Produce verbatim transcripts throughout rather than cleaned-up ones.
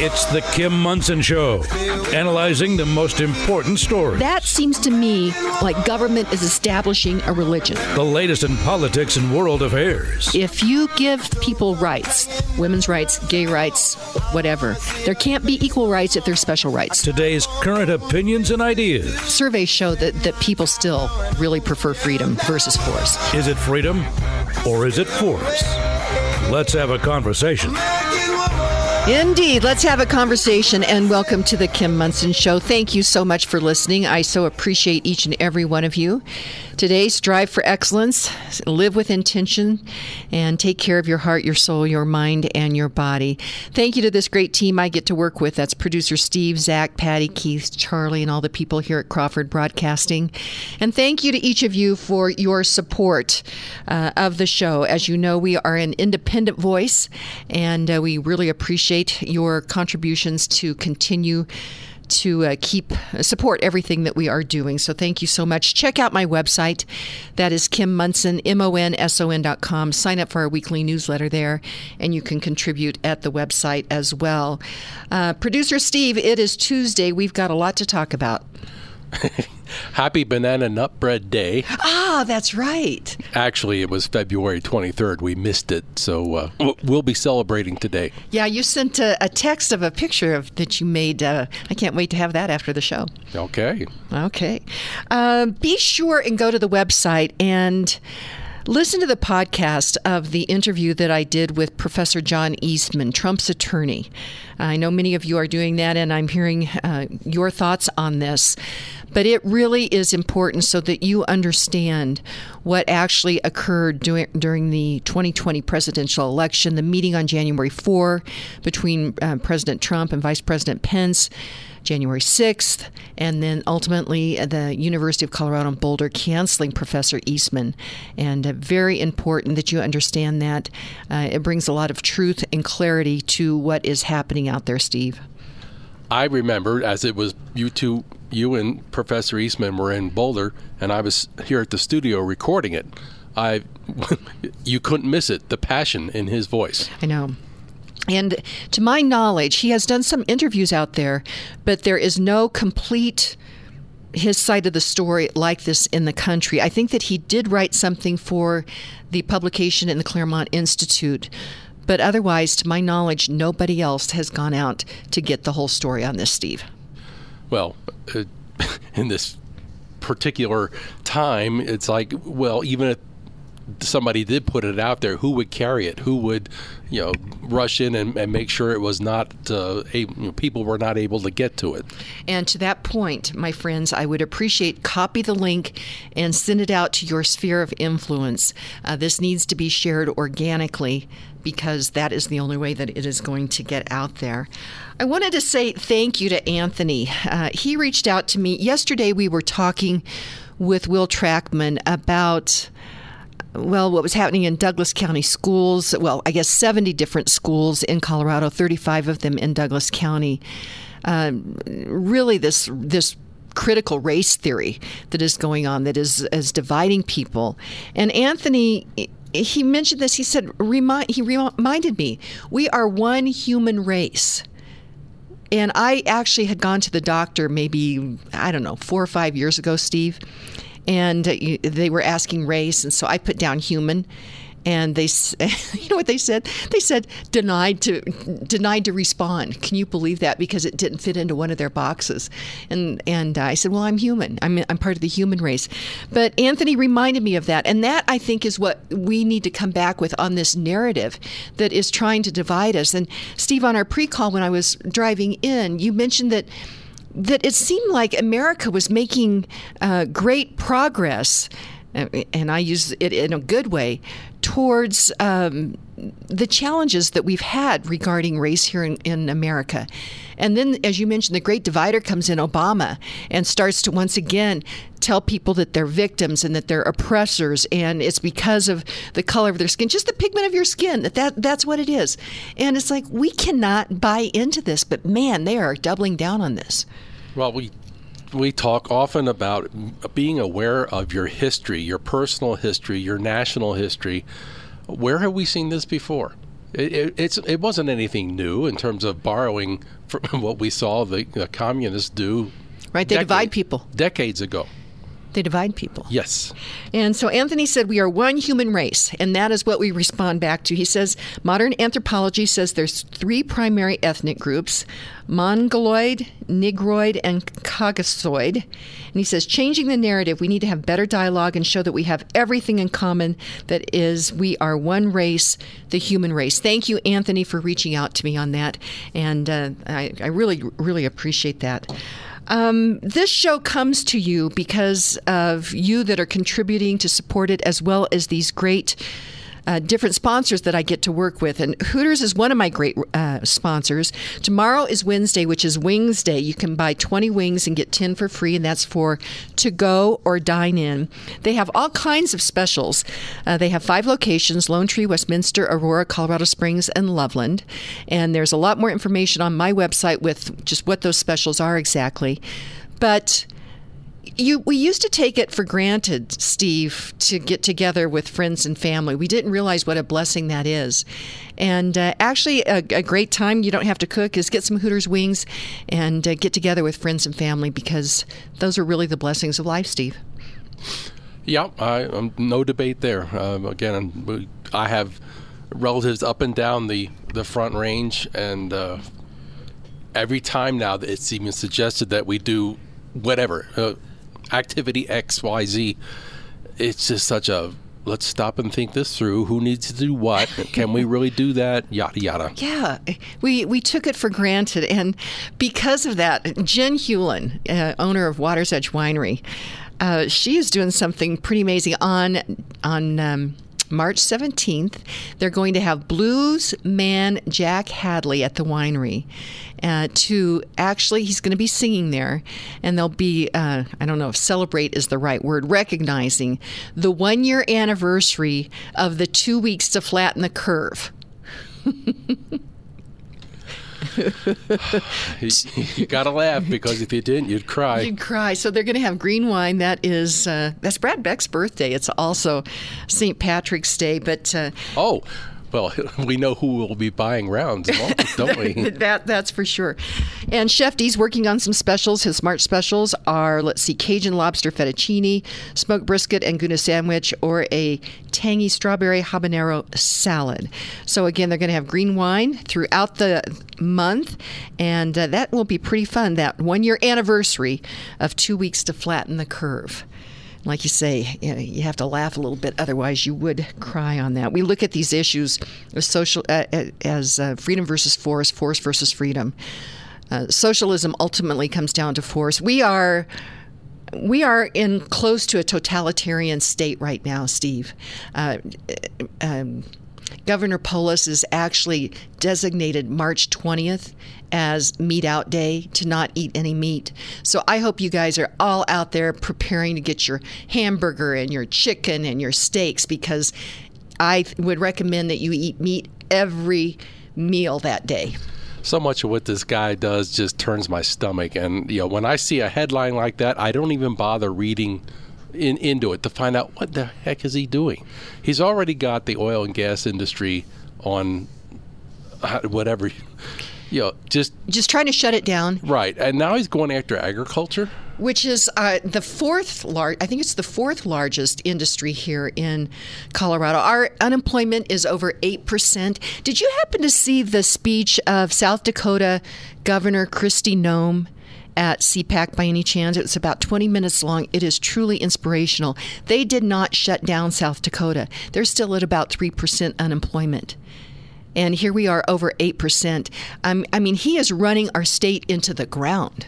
It's the Kim Monson Show, analyzing the most important stories. That seems to me like government is establishing a religion. The latest in politics and world affairs. If you give people rights, women's rights, gay rights, whatever, there can't be equal rights if there's special rights. Today's current opinions and ideas. Surveys show that, that people still really prefer freedom versus force. Is it freedom or is it force? Let's have a conversation. Indeed. Let's have a conversation, and welcome to the Kim Monson Show. Thank you so much for listening. I so appreciate each and every one of you. Today, strive for excellence, live with intention, and take care of your heart, your soul, your mind, and your body. Thank you to this great team I get to work with. That's producer Steve, Zach, Patty, Keith, Charlie, and all the people here at Crawford Broadcasting. And thank you to each of you for your support uh, of the show. As you know, we are an independent voice, and uh, we really appreciate your contributions to continue to uh, keep uh, support everything that we are doing. So thank you so much. Check out my website. That is Kim Monson, M O N S O N dot com. Sign up for our weekly newsletter there, and you can contribute at the website as well. Uh, Producer Steve, it is Tuesday. We've got a lot to talk about. Happy Banana Nut Bread Day. Ah, that's right. Actually, it was February twenty-third. We missed it, so uh, we'll be celebrating today. Yeah, you sent a, a text of a picture of that you made. Uh, I can't wait to have that after the show. Okay. Okay. Uh, be sure and go to the website and listen to the podcast of the interview that I did with Professor John Eastman, Trump's attorney. I know many of you are doing that, and I'm hearing uh, your thoughts on this. But it really is important so that you understand what actually occurred during, during the twenty twenty presidential election, the meeting on January fourth between uh, President Trump and Vice President Pence, January sixth, and then ultimately the University of Colorado in Boulder canceling Professor Eastman. And uh, very important that you understand that. Uh, it brings a lot of truth and clarity to what is happening out there, Steve. I remember, as it was you two, you and Professor Eastman were in Boulder, and I was here at the studio recording it. I, you couldn't miss it, the passion in his voice. I know. And to my knowledge, he has done some interviews out there, but there is no complete his side of the story like this in the country. I think that he did write something for the publication in the Claremont Institute, but otherwise, to my knowledge, nobody else has gone out to get the whole story on this, Steve. Well, uh, in this particular time, it's like, well, even if somebody did put it out there, who would carry it? Who would, you know, rush in and, and make sure it was not, uh, a, you know, people were not able to get to it? And to that point, my friends, I would appreciate copy the link and send it out to your sphere of influence. Uh, this needs to be shared organically, because that is the only way that it is going to get out there. I wanted to say thank you to Anthony. Uh, he reached out to me. Yesterday we were talking with Will Trackman about, well, what was happening in Douglas County schools. Well, I guess seventy different schools in Colorado, thirty-five of them in Douglas County. Uh, really this this critical race theory that is going on that is, is dividing people. And Anthony, he mentioned this. He said, remind, he reminded me, we are one human race. And I actually had gone to the doctor maybe, I don't know, four or five years ago, Steve, and they were asking race. And so I put down human. And they, you know what they said? They said denied to denied to respond. Can you believe that? Because it didn't fit into one of their boxes. And and I said, well, I'm human. I'm I'm part of the human race. But Anthony reminded me of that, and that I think is what we need to come back with on this narrative that is trying to divide us. And Steve, on our pre-call when I was driving in, you mentioned that that it seemed like America was making uh, great progress. And I use it in a good way, towards um, the challenges that we've had regarding race here in, in America. And then, as you mentioned, the great divider comes in, Obama, and starts to once again tell people that they're victims and that they're oppressors, and it's because of the color of their skin, just the pigment of your skin, that, that that's what it is. And it's like, we cannot buy into this, but man, they are doubling down on this. Well, we We talk often about being aware of your history, your personal history, your national history. Where have we seen this before? It, it, it's, it wasn't anything new in terms of borrowing from what we saw the, the communists do. Right, they decade, divide people. Decades ago. They divide people. Yes. And so Anthony said, we are one human race, and that is what we respond back to. He says, modern anthropology says there's three primary ethnic groups, Mongoloid, Negroid, and Caucasoid. And he says, changing the narrative, we need to have better dialogue and show that we have everything in common, that is, we are one race, the human race. Thank you, Anthony, for reaching out to me on that, and uh, I, I really, really appreciate that. Um, this show comes to you because of you that are contributing to support it, as well as these great uh, different sponsors that I get to work with. And Hooters is one of my great uh, sponsors. Tomorrow is Wednesday, which is Wings Day. You can buy twenty wings and get ten for free, and that's for to-go or dine-in. They have all kinds of specials. Uh, they have five locations: Lone Tree, Westminster, Aurora, Colorado Springs, and Loveland. And there's a lot more information on my website with just what those specials are exactly. But You, we used to take it for granted, Steve, to get together with friends and family. We didn't realize what a blessing that is. And uh, actually, a, a great time, you don't have to cook, is get some Hooters wings and uh, get together with friends and family, because those are really the blessings of life, Steve. Yeah, I, um, no debate there. Um, again, I have relatives up and down the, the Front Range, and uh, every time now that it's even suggested that we do whatever, uh, activity X, Y, Z, it's just such a, let's stop and think this through. Who needs to do what? Can we really do that? Yada, yada. Yeah, we, we took it for granted. And because of that, Jen Hewlin, uh, owner of Water's Edge Winery, uh, she is doing something pretty amazing on, on um, March seventeenth. They're going to have blues man Jack Hadley at the winery. Uh, to actually, he's going to be singing there, and they'll be, uh, I don't know if celebrate is the right word, recognizing the one-year anniversary of the two weeks to flatten the curve. you you got to laugh, because if you didn't, you'd cry. You'd cry. So they're going to have green wine. That is, uh, that's Brad Beck's birthday. It's also Saint Patrick's Day, but... Uh, oh, well, we know who will be buying rounds, don't we? that That's for sure. And Chef D's working on some specials. His March specials are, let's see, Cajun lobster fettuccine, smoked brisket and Gouda sandwich, or a tangy strawberry habanero salad. So again, they're going to have green wine throughout the month, and uh, that will be pretty fun, that one-year anniversary of two weeks to flatten the curve. Like you say, you know, you have to laugh a little bit, otherwise you would cry on that. We look at these issues as social uh, as uh, freedom versus force, force versus freedom. Uh, socialism ultimately comes down to force. We are we are in close to a totalitarian state right now, Steve. Uh, um, Governor Polis has actually designated March twentieth as Meat Out Day, to not eat any meat. So I hope you guys are all out there preparing to get your hamburger and your chicken and your steaks, because I would recommend that you eat meat every meal that day. So much of what this guy does just turns my stomach. And, you know, when I see a headline like that, I don't even bother reading in, into it to find out what the heck is he doing. He's already got the oil and gas industry on whatever, you know, just... Just trying to shut it down. Right. And now he's going after agriculture. Which is uh, the fourth large, I think it's the fourth largest industry here in Colorado. Our unemployment is over eight percent. Did you happen to see the speech of South Dakota Governor Kristi Noem at C PAC by any chance? It's about twenty minutes long. It is truly inspirational. They did not shut down South Dakota. They're still at about three percent unemployment. And here we are over eight percent. Um, I mean, he is running our state into the ground.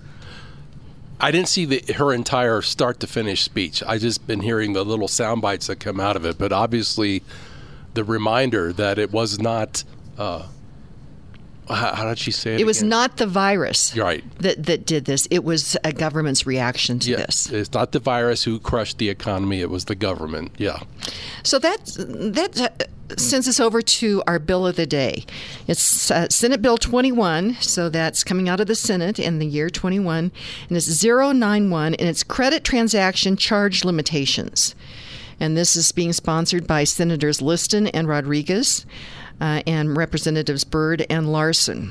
I didn't see the, her entire start-to-finish speech. I just been hearing the little sound bites that come out of it. But obviously, the reminder that it was not... Uh, how, how did she say it It was again? not the virus right. that, that did this. It was a government's reaction to yeah, this. It's not the virus who crushed the economy. It was the government. Yeah. So that, that uh, sends us over to our bill of the day. It's uh, Senate Bill twenty-one, so that's coming out of the Senate in the year twenty-one, and it's zero ninety-one, and it's credit transaction charge limitations. And this is being sponsored by Senators Liston and Rodriguez. uh, and Representatives Byrd and Larson.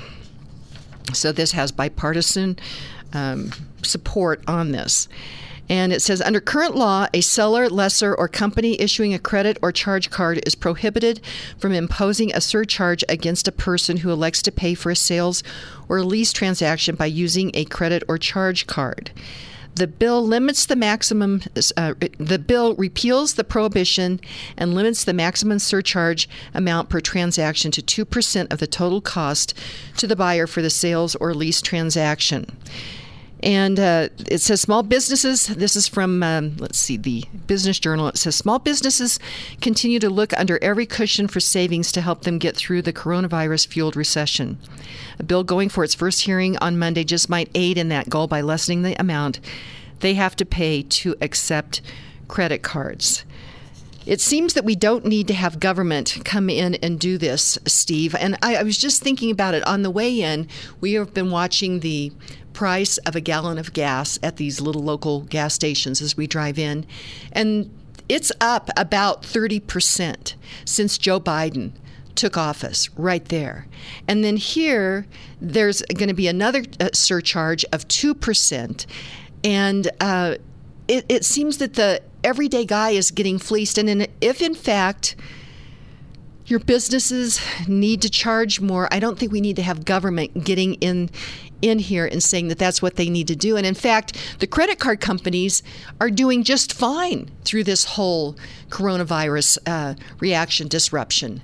So this has bipartisan um, support on this. And it says, under current law, a seller, lessor, or company issuing a credit or charge card is prohibited from imposing a surcharge against a person who elects to pay for a sales or lease transaction by using a credit or charge card. The bill limits the maximum, uh, the bill repeals the prohibition and limits the maximum surcharge amount per transaction to two percent of the total cost to the buyer for the sales or lease transaction. And uh, it says small businesses, this is from, um, let's see, the Business Journal. It says small businesses continue to look under every cushion for savings to help them get through the coronavirus-fueled recession. A bill going for its first hearing on Monday just might aid in that goal by lessening the amount they have to pay to accept credit cards. It seems that we don't need to have government come in and do this, Steve. And I, I was just thinking about it. On the way in, we have been watching the price of a gallon of gas at these little local gas stations as we drive in. And it's up about thirty percent since Joe Biden took office, right there. And then here, there's going to be another uh, surcharge of two percent. And uh, it, it seems that the everyday guy is getting fleeced. And in, if, in fact, your businesses need to charge more, I don't think we need to have government getting in in here and saying that that's what they need to do. And in fact, the credit card companies are doing just fine through this whole coronavirus uh, reaction disruption.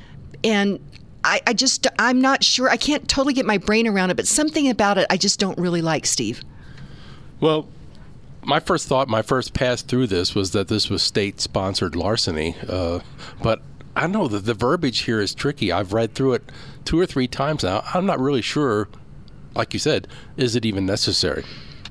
And I, I just, I'm not sure, I can't totally get my brain around it, but something about it I just don't really like, Steve. Well, my first thought, my first pass through this was that this was state-sponsored larceny. Uh, but I know that the verbiage here is tricky. I've read through it two or three times now. I'm not really sure, like you said, is it even necessary?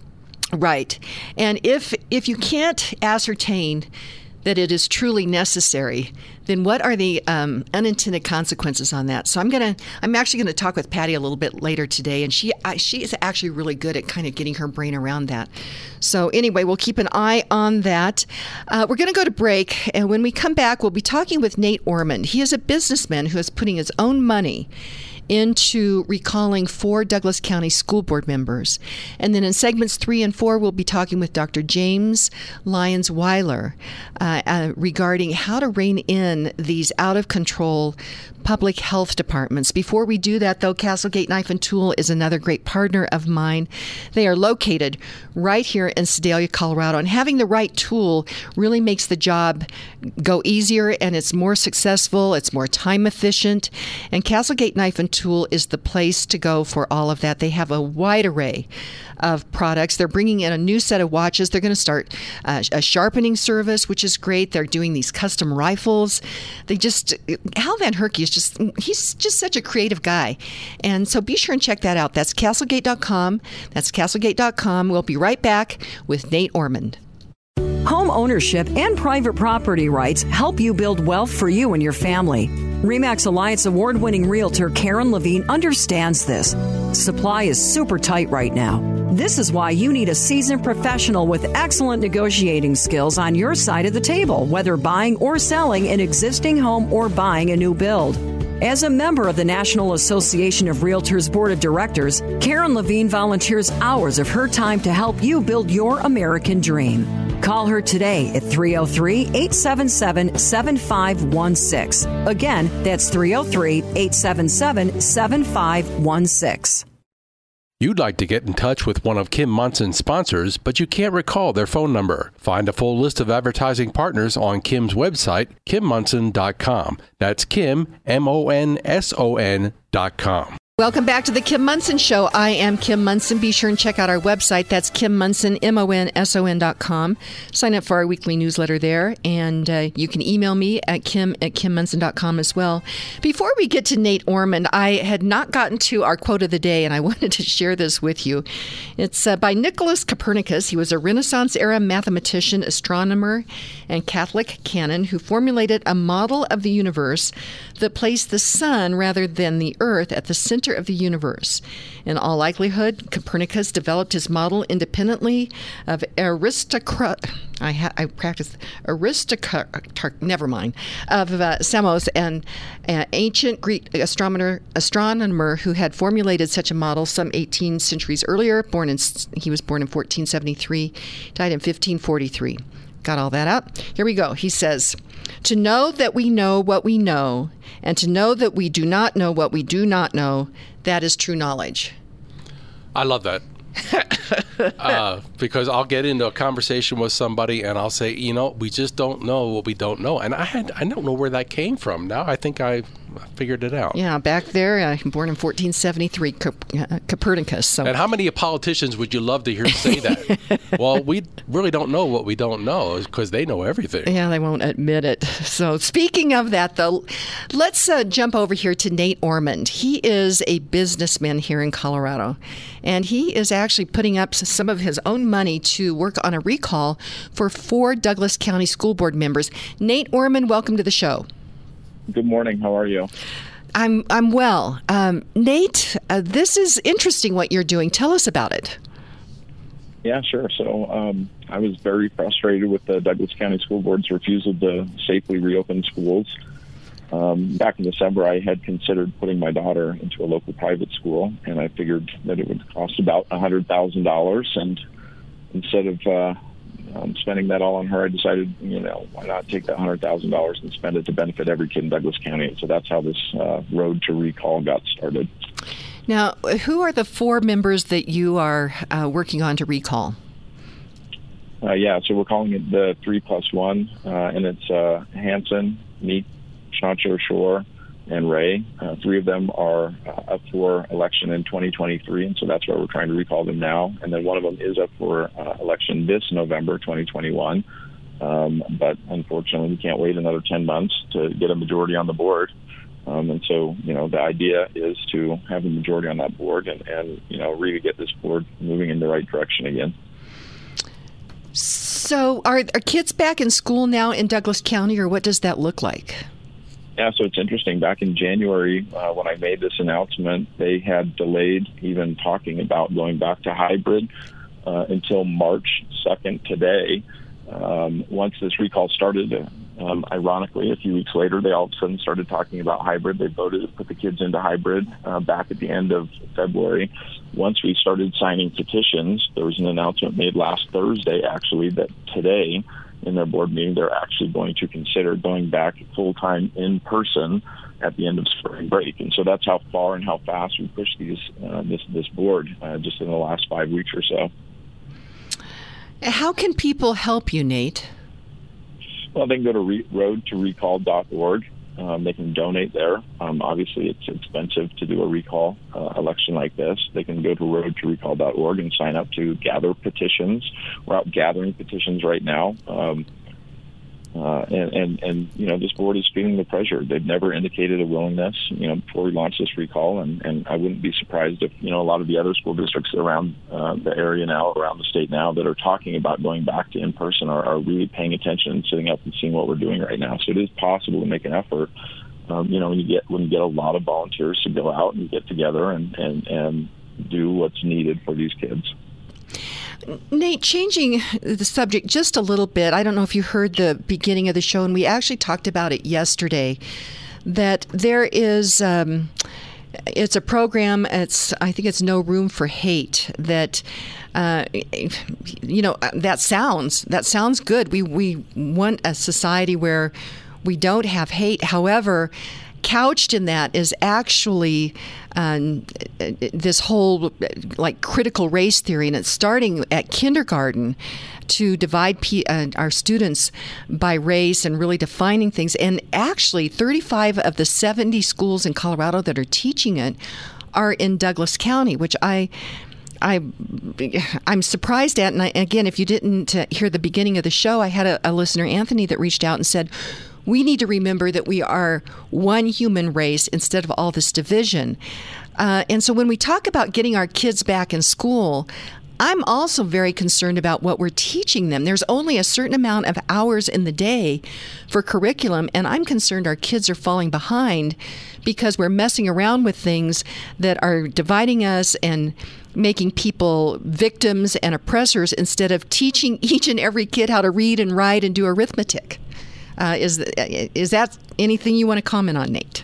Right. And if if you can't ascertain that it is truly necessary, then what are the um, unintended consequences on that? So I'm gonna, I'm actually gonna talk with Patty a little bit later today, and she, I, she is actually really good at kind of getting her brain around that. So anyway, we'll keep an eye on that. Uh, we're gonna go to break, and when we come back, we'll be talking with Nate Ormond. He is a businessman who is putting his own money into recalling four Douglas County school board members. And then in segments three and four, we'll be talking with Doctor James Lyons Weiler uh, uh, regarding how to rein in these out-of-control public health departments. Before we do that, though, Castlegate Knife and Tool is another great partner of mine. They are located right here in Sedalia, Colorado, and having the right tool really makes the job go easier, and it's more successful, it's more time efficient, and Castlegate Knife and Tool is the place to go for all of that. They have a wide array of products. They're bringing in a new set of watches. They're going to start uh, a sharpening service, which is great. They're doing these custom rifles. They just, Hal Van Herky is just, he's just such a creative guy. And so be sure and check that out. That's Castlegate dot com. That's Castlegate dot com. We'll be right back with Nate Ormond. Home ownership and private property rights help you build wealth for you and your family. RE/MAX Alliance award-winning realtor Karen Levine understands this. Supply is super tight right now. This is why you need a seasoned professional with excellent negotiating skills on your side of the table, whether buying or selling an existing home or buying a new build. As a member of the National Association of Realtors Board of Directors, Karen Levine volunteers hours of her time to help you build your American dream. Call her today at three oh three, eight seven seven, seven five one six. Again, that's three oh three, eight seven seven, seven five one six. You'd like to get in touch with one of Kim Monson's sponsors, but you can't recall their phone number. Find a full list of advertising partners on Kim's website, kim monson dot com. That's Kim, M O N S O N dot com. Welcome back to the Kim Monson Show. I am Kim Monson. Be sure and check out our website. That's Kim Monson, M O N S O N dot com. Sign up for our weekly newsletter there, and uh, you can email me at kim at kim monson dot com as well. Before we get to Nate Ormond, I had not gotten to our quote of the day, and I wanted to share this with you. It's uh, by Nicholas Copernicus. He was a Renaissance-era mathematician, astronomer, and Catholic canon who formulated a model of the universe that placed the sun rather than the earth at the center center of the universe. In all likelihood, Copernicus developed his model independently of aristocrat. I, ha- I practiced aristocrat. Never mind. Of uh, Samos, an uh, ancient Greek astronomer, astronomer who had formulated such a model some eighteen centuries earlier. Born in he was born in fourteen seventy-three, died in fifteen forty-three. Got all that out? Here we go. He says, "To know that we know what we know, and to know that we do not know what we do not know, that is true knowledge." I love that. uh, because I'll get into a conversation with somebody and I'll say, you know, we just don't know what we don't know. And I had, I don't know where that came from. Now I think I figured it out. Yeah, back there, uh, born in fourteen seventy-three, Cop- uh, Copernicus. So. And how many politicians would you love to hear say that? Well, we really don't know what we don't know because they know everything. Yeah, they won't admit it. So speaking of that, though, let's uh, jump over here to Nate Ormond. He is a businessman here in Colorado, and he is actually putting up some of his own money to work on a recall for four Douglas County School Board members. Nate Ormond, welcome to the show. Good morning. How are you? I'm I'm well. Um, Nate, uh, this is interesting what you're doing. Tell us about it. Yeah, sure. So um, I was very frustrated with the Douglas County School Board's refusal to safely reopen schools. Um, back in December, I had considered putting my daughter into a local private school, and I figured that it would cost about one hundred thousand dollars. And instead of uh, um, spending that all on her, I decided, you know, why not take that one hundred thousand dollars and spend it to benefit every kid in Douglas County? And so that's how this uh, road to recall got started. Now, who are the four members that you are uh, working on to recall? Uh, yeah, so we're calling it the three plus one, uh, and it's uh, Hanson, Meek, Chancho, Shore, and Ray. Uh, three of them are uh, up for election in twenty twenty-three, and so that's why we're trying to recall them now. And then one of them is up for uh, election this November, twenty twenty-one. Um, but unfortunately, we can't wait another ten months to get a majority on the board. Um, and so, you know, the idea is to have a majority on that board and, and, you know, really get this board moving in the right direction again. So are, are kids back in school now in Douglas County, or what does that look like? Yeah, so it's interesting. Back in January, uh, when I made this announcement, they had delayed even talking about going back to hybrid uh, until March second today. Um, once this recall started, um, ironically, a few weeks later, they all of a sudden started talking about hybrid. They voted to put the kids into hybrid uh, back at the end of February. Once we started signing petitions, there was an announcement made last Thursday, actually, that today in their board meeting, they're actually going to consider going back full-time in person at the end of spring break. And so that's how far and how fast we pushed these uh, this this board uh, just in the last five weeks or so. How can people help you, Nate? Well, they can go to re- road to recall dot org. Um, they can donate there. Um, obviously, it's expensive to do a recall uh, election like this. They can go to road to recall dot org and sign up to gather petitions. We're out gathering petitions right now. Um, uh, and, and, and, you know, this board is feeling the pressure. They've never indicated a willingness, you know, before we launched this recall. And, and I wouldn't be surprised if, you know, a lot of the other school districts around uh, the area now, around the state now, that are talking about going back to in-person are, are really paying attention and sitting up and seeing what we're doing right now. So it is possible to make an effort. Um, you know, when you get when you get a lot of volunteers to go out and get together and, and, and do what's needed for these kids. Nate, changing the subject just a little bit, I don't know if you heard the beginning of the show, and we actually talked about it yesterday, that there is, um, it's a program, it's I think it's No Room for Hate, that, uh, you know, that sounds, that sounds good. We, we want a society where we don't have hate. However, couched in that is actually um, this whole like critical race theory, and it's starting at kindergarten to divide P- uh, our students by race and really defining things. And actually, thirty-five of the seventy schools in Colorado that are teaching it are in Douglas County, which I. I, I'm surprised at. And I, again, if you didn't uh, hear the beginning of the show, I had a, a listener, Anthony, that reached out and said, we need to remember that we are one human race instead of all this division. Uh, and so when we talk about getting our kids back in school, I'm also very concerned about what we're teaching them. There's only a certain amount of hours in the day for curriculum, and I'm concerned our kids are falling behind because we're messing around with things that are dividing us and making people victims and oppressors instead of teaching each and every kid how to read and write and do arithmetic. Uh, is is that anything you want to comment on, Nate?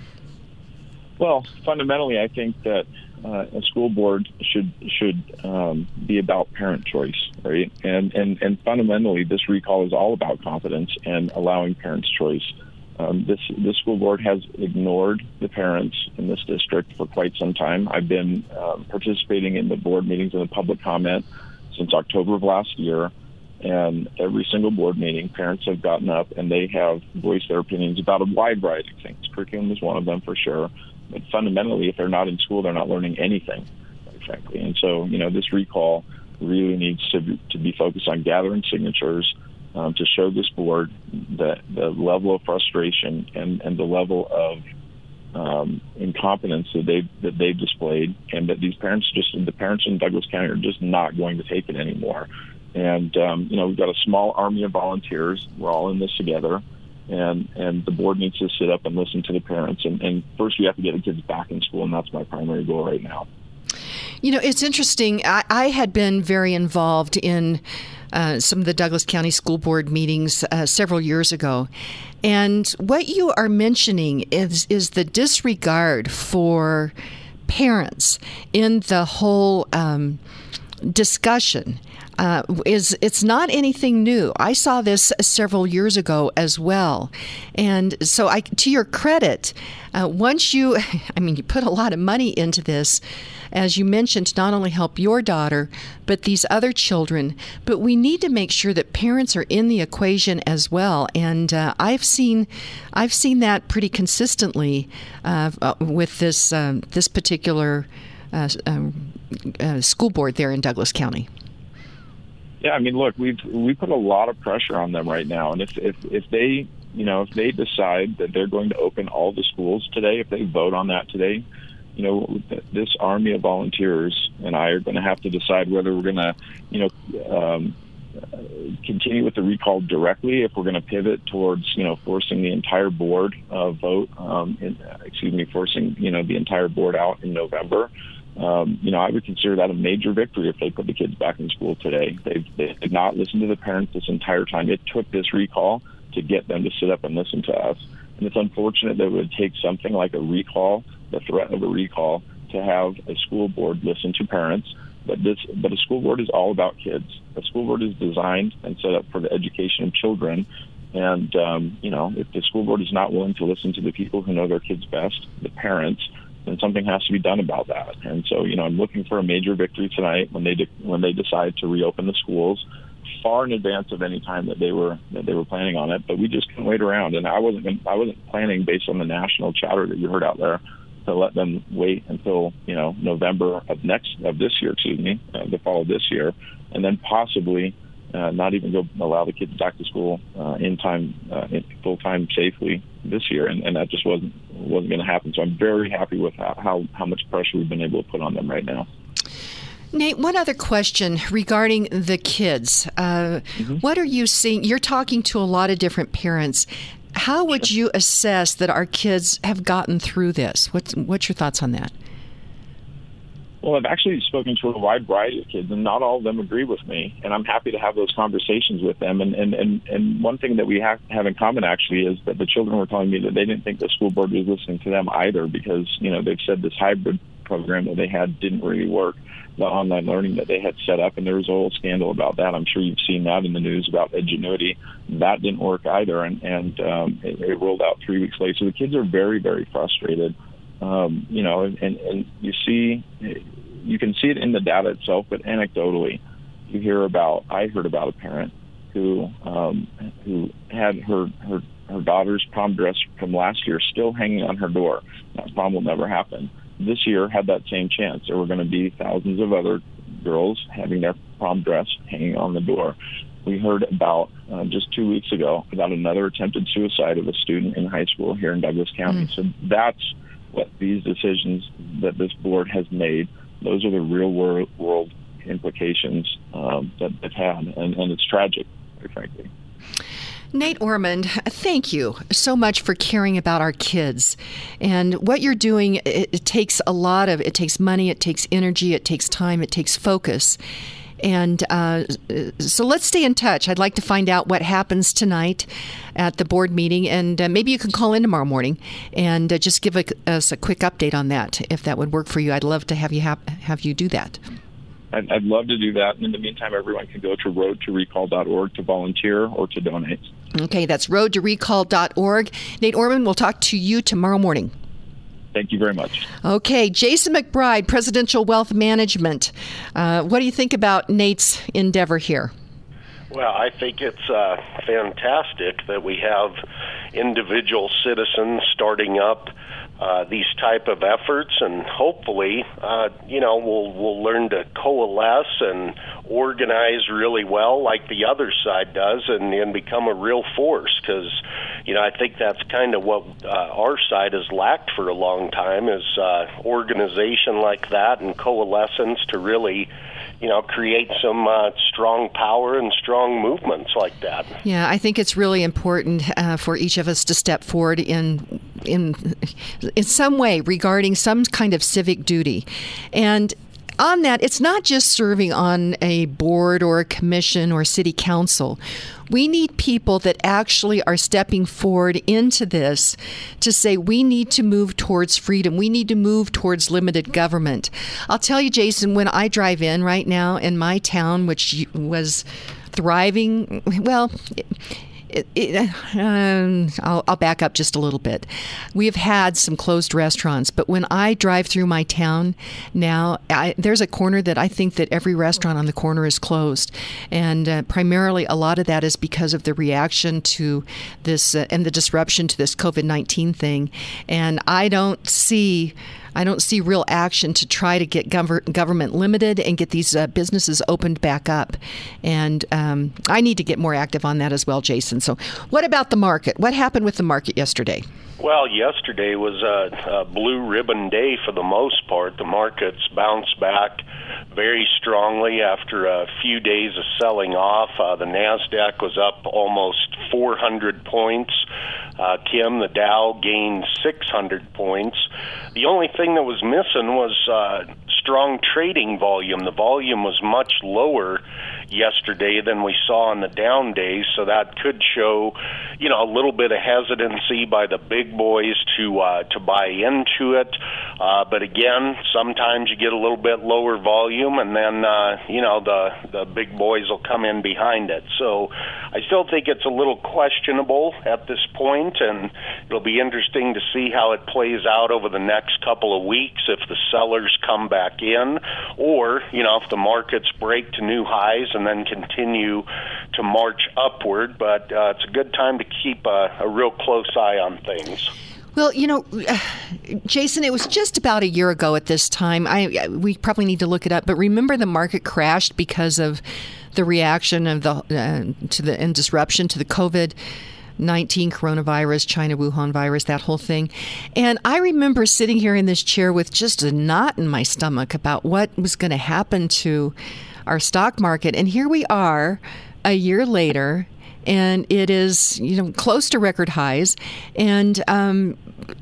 Well, fundamentally, I think that uh, a school board should should um, be about parent choice, right? And, and and fundamentally, this recall is all about confidence and allowing parents' choice. Um, this this school board has ignored the parents in this district for quite some time. I've been uh, participating in the board meetings and the public comment since October of last year. And every single board meeting, parents have gotten up and they have voiced their opinions about a wide variety of things. Curriculum is one of them for sure. But fundamentally, if they're not in school, they're not learning anything, quite frankly. And so, you know, this recall really needs to be, to be focused on gathering signatures um, to show this board that the level of frustration and, and the level of um, incompetence that they that they've displayed, and that these parents just the parents in Douglas County are just not going to take it anymore. And, um, you know, we've got a small army of volunteers. We're all in this together. And and the board needs to sit up and listen to the parents. And, and first, we have to get the kids back in school, and that's my primary goal right now. You know, it's interesting. I, I had been very involved in uh, some of the Douglas County School Board meetings uh, several years ago. And what you are mentioning is is the disregard for parents in the whole um, discussion. Uh, is it's not anything new. I saw this several years ago as well. And so I, to your credit, uh, once you, I mean, you put a lot of money into this, as you mentioned, to not only help your daughter, but these other children. But we need to make sure that parents are in the equation as well. And uh, I've seen, I've seen that pretty consistently uh, with this um, this particular uh, um, uh, school board there in Douglas County. Yeah, I mean, look, we've we put a lot of pressure on them right now, and if if if they, you know, if they decide that they're going to open all the schools today, if they vote on that today, you know, this army of volunteers and I are going to have to decide whether we're going to, you know, um, continue with the recall directly, if we're going to pivot towards, you know, forcing the entire board uh, vote, um, in, excuse me, forcing, you know, the entire board out in November. Um, you know, I would consider that a major victory if they put the kids back in school today. They've, they did not listen to the parents this entire time. It took this recall to get them to sit up and listen to us. And it's unfortunate that it would take something like a recall, the threat of a recall, to have a school board listen to parents. But this, but a school board is all about kids. A school board is designed and set up for the education of children. And, um, you know, if the school board is not willing to listen to the people who know their kids best, the parents, then something has to be done about that. And so, you know, I'm looking for a major victory tonight when they de- when they decide to reopen the schools, far in advance of any time that they were that they were planning on it. But we just couldn't wait around, and I wasn't gonna, I wasn't planning based on the national chatter that you heard out there to let them wait until, you know, November of next of this year, excuse me, uh, the fall of this year, and then possibly uh, not even go allow the kids back to school uh, in time, uh, in full time safely this year, and, and that just wasn't wasn't going to happen. So I'm very happy with how, how how much pressure we've been able to put on them right now. Nate, one other question regarding the kids. Uh, mm-hmm. What are you seeing? You're talking to a lot of different parents. How would you assess that our kids have gotten through this? What's what's your thoughts on that? Well, I've actually spoken to a wide variety of kids, and not all of them agree with me. And I'm happy to have those conversations with them. And and, and, and one thing that we have, have in common, actually, is that the children were telling me that they didn't think the school board was listening to them either, because, you know, they've said this hybrid program that they had didn't really work, the online learning that they had set up. And there was a whole scandal about that. I'm sure you've seen that in the news about Edgenuity. That didn't work either. And, and um, it, it rolled out three weeks later. So the kids are very, very frustrated. Um, you know, and, and you see, you can see it in the data itself, but anecdotally, you hear about, I heard about a parent who um, who had her, her, her daughter's prom dress from last year still hanging on her door. That prom will never happen. This year had that same chance. There were going to be thousands of other girls having their prom dress hanging on the door. We heard about, uh, just two weeks ago, about another attempted suicide of a student in high school here in Douglas County. Mm. So that's what these decisions that this board has made. Those are the real world implications um, that it's had, and, and it's tragic, quite frankly. Nate Ormond, thank you so much for caring about our kids. And what you're doing, it, it takes a lot of, it takes money, it takes energy, it takes time, it takes focus. And uh, so let's stay in touch. I'd like to find out what happens tonight at the board meeting, and uh, maybe you can call in tomorrow morning and uh, just give a, us a quick update on that, if that would work for you. I'd love to have you ha- have you do that. I'd, I'd love to do that. And in the meantime, everyone can go to road to recall dot org to volunteer or to donate. Okay, that's road to recall dot org. Nate Ormond, we'll talk to you tomorrow morning. Thank you very much. Okay, Jason McBride, Presidential Wealth Management. Uh, what do you think about Nate's endeavor here? Well, I think it's uh, fantastic that we have individual citizens starting up uh, these type of efforts, and hopefully, uh, you know, we'll we'll learn to coalesce and organize really well, like the other side does, and, and become a real force. Because, you know, I think that's kind of what uh, our side has lacked for a long time, is uh, organization like that and coalescence to really, you know, create some uh, strong power and strong movements like that. Yeah, I think it's really important uh, for each of us to step forward in in in some way regarding some kind of civic duty. And on that, it's not just serving on a board or a commission or city council. We need people that actually are stepping forward into this to say we need to move towards freedom. We need to move towards limited government. I'll tell you, Jason, when I drive in right now in my town, which was thriving, well, It, it, um, I'll, I'll back up just a little bit. We have had some closed restaurants, but when I drive through my town now, I, there's a corner that I think that every restaurant on the corner is closed. And uh, primarily a lot of that is because of the reaction to this uh, and the disruption to this covid nineteen thing. And I don't see... I don't see real action to try to get gov- government limited and get these uh, businesses opened back up. And um, I need to get more active on that as well, Jason. So what about the market? What happened with the market yesterday? Well, yesterday was a, a blue ribbon day for the most part. The markets bounced back very strongly after a few days of selling off. Uh, the NASDAQ was up almost four hundred points. Uh, Kim, the Dow gained six hundred points. The only thing that was missing was uh, strong trading volume. The volume was much lower yesterday than we saw on the down days, so that could show, you know, a little bit of hesitancy by the big boys to uh, to buy into it. Uh, but again, sometimes you get a little bit lower volume, and then uh, you know the the big boys will come in behind it. So I still think it's a little questionable at this point, and it'll be interesting to see how it plays out over the next couple of weeks if the sellers come back in, or you know if the markets break to new highs and then continue to march upward. But uh, it's a good time to keep a, a real close eye on things. Well, you know, Jason, it was just about a year ago at this time. I we probably need to look it up, but remember the market crashed because of the reaction of the uh, to the and disruption to the covid nineteen coronavirus, China Wuhan virus, that whole thing. And I remember sitting here in this chair with just a knot in my stomach about what was going to happen to our stock market. And here we are a year later, and it is, you know, close to record highs. And um,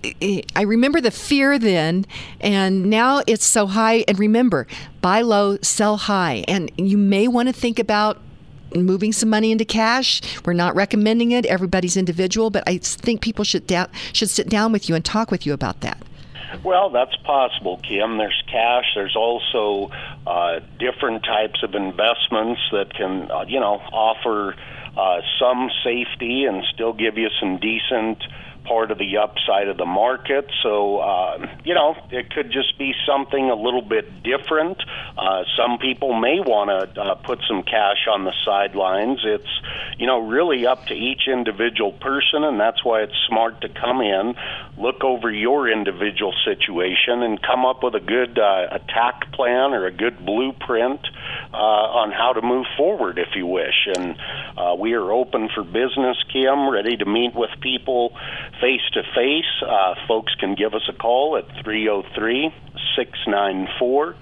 I remember the fear then, and now it's so high. And remember, buy low, sell high. And you may want to think about moving some money into cash. We're not recommending it. Everybody's individual, but I think people should da- should sit down with you and talk with you about that. Well, that's possible, Kim. There's cash. There's also uh, different types of investments that can, uh, you know, offer uh, some safety and still give you some decent part of the upside of the market. So, uh, you know, it could just be something a little bit different. Uh, some people may want to uh, put some cash on the sidelines. It's, you know, really up to each individual person, and that's why it's smart to come in, look over your individual situation, and come up with a good uh, attack plan or a good blueprint uh, on how to move forward, if you wish. And uh, we are open for business, Kim, ready to meet with people face-to-face. Uh, folks can give us a call at three oh three, six nine four,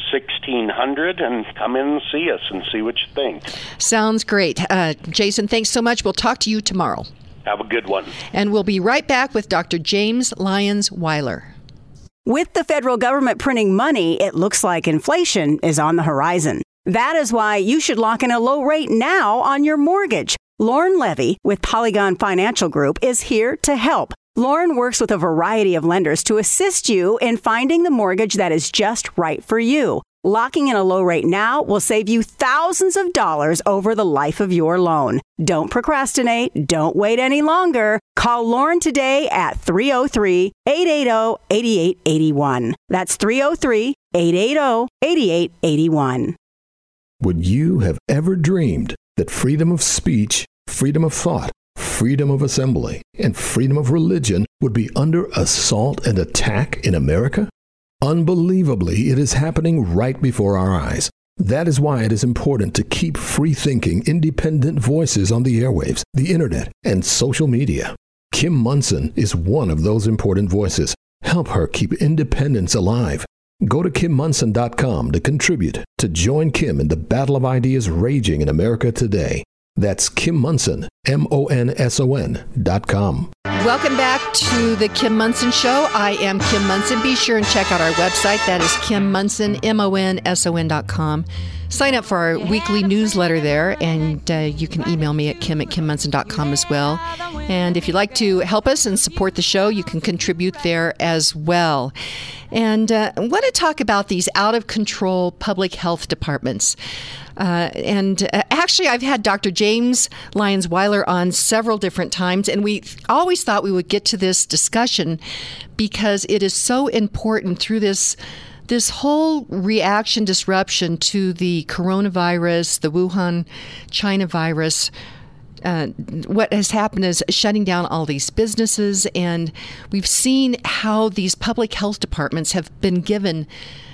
sixteen hundred, and come in and see us and see what you think. Sounds great. Uh, Jason, thanks so much. We'll talk to you tomorrow. Have a good one. And we'll be right back with Doctor James Lyons Weiler. With the federal government printing money, it looks like inflation is on the horizon. That is why you should lock in a low rate now on your mortgage. Lauren Levy with Polygon Financial Group is here to help. Lauren works with a variety of lenders to assist you in finding the mortgage that is just right for you. Locking in a low rate now will save you thousands of dollars over the life of your loan. Don't procrastinate. Don't wait any longer. Call Lauren today at three oh three, eight eight oh, eight eight eight one. That's three oh three, eight eight oh, eight eight eight one. Would you have ever dreamed that freedom of speech, freedom of thought, freedom of assembly, and freedom of religion would be under assault and attack in America? Unbelievably, it is happening right before our eyes. That is why it is important to keep free-thinking, independent voices on the airwaves, the internet, and social media. Kim Monson is one of those important voices. Help her keep independence alive. Go to kim monson dot com to contribute, to join Kim in the battle of ideas raging in America today. That's Kim Monson, M O N S O N dot com. Welcome back to the Kim Monson Show. I am Kim Monson. Be sure and check out our website. That is Kim Monson, M O N S O N dot com. Sign up for our weekly newsletter there, and uh, you can email me at kim at kim monson dot com as well. And if you'd like to help us and support the show, you can contribute there as well. And uh, I want to talk about these out-of-control public health departments. Uh, and uh, actually, I've had Doctor James Lyons Weiler on several different times, and we always thought we would get to this discussion because it is so important through this this whole reaction disruption to the coronavirus, the Wuhan, China virus. Uh, what has happened is shutting down all these businesses, and we've seen how these public health departments have been given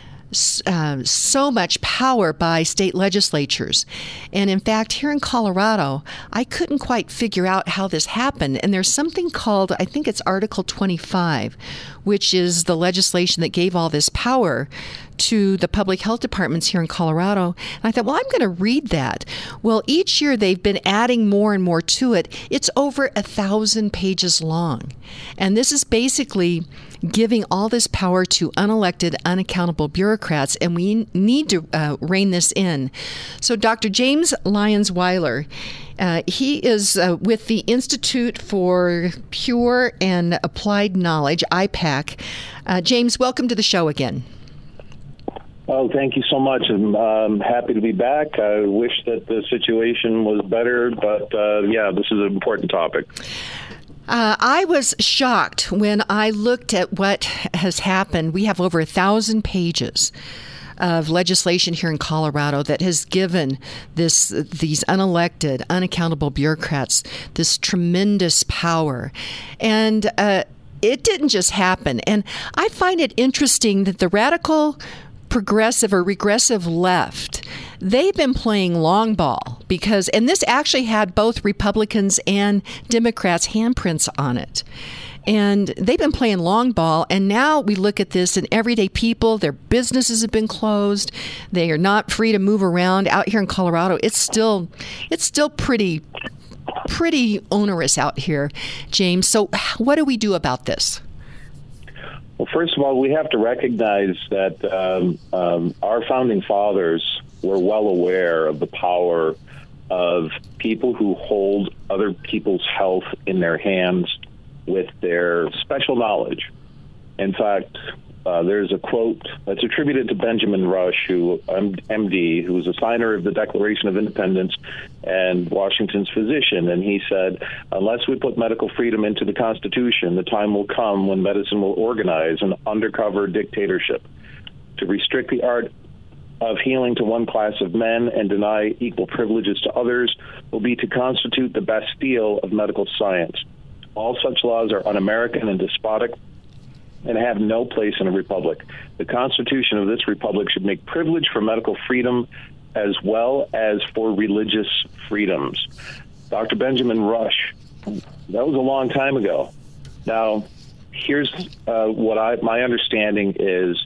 Uh, so much power by state legislatures. And in fact, here in Colorado, I couldn't quite figure out how this happened. And there's something called, I think it's Article twenty-five, which is the legislation that gave all this power to the public health departments here in Colorado. And I thought, well, I'm going to read that. Well, each year they've been adding more and more to it. It's over a thousand pages long. And this is basically giving all this power to unelected, unaccountable bureaucrats, and we need to uh, rein this in. So Doctor James Lyons Weiler, uh, he is uh, with the Institute for Pure and Applied Knowledge, I PAC. Uh, James, welcome to the show again. Oh, thank you so much. I'm um, happy to be back. I wish that the situation was better, but uh, yeah, this is an important topic. Uh, I was shocked when I looked at what has happened. We have over a thousand pages of legislation here in Colorado that has given this these unelected, unaccountable bureaucrats this tremendous power. And uh, it didn't just happen. And I find it interesting that the radical progressive or regressive left, they've been playing long ball because, and this actually had both Republicans and Democrats' handprints on it. And they've been playing long ball, and now we look at this, and everyday people, their businesses have been closed. They are not free to move around. Out here in Colorado, it's still, it's still pretty, pretty onerous out here, James. So what do we do about this? Well, first of all, we have to recognize that um, um, our founding fathers were well aware of the power of people who hold other people's health in their hands with their special knowledge. In fact, uh, there's a quote that's attributed to Benjamin Rush, who M D, who was a signer of the Declaration of Independence and Washington's physician. And he said, unless we put medical freedom into the Constitution, the time will come when medicine will organize an undercover dictatorship to restrict the art of healing to one class of men and deny equal privileges to others will be to constitute the Bastille of medical science. All such laws are un-American and despotic and have no place in a republic. The Constitution of this republic should make privilege for medical freedom as well as for religious freedoms. Doctor Benjamin Rush, that was a long time ago. Now, here's uh, what I my understanding is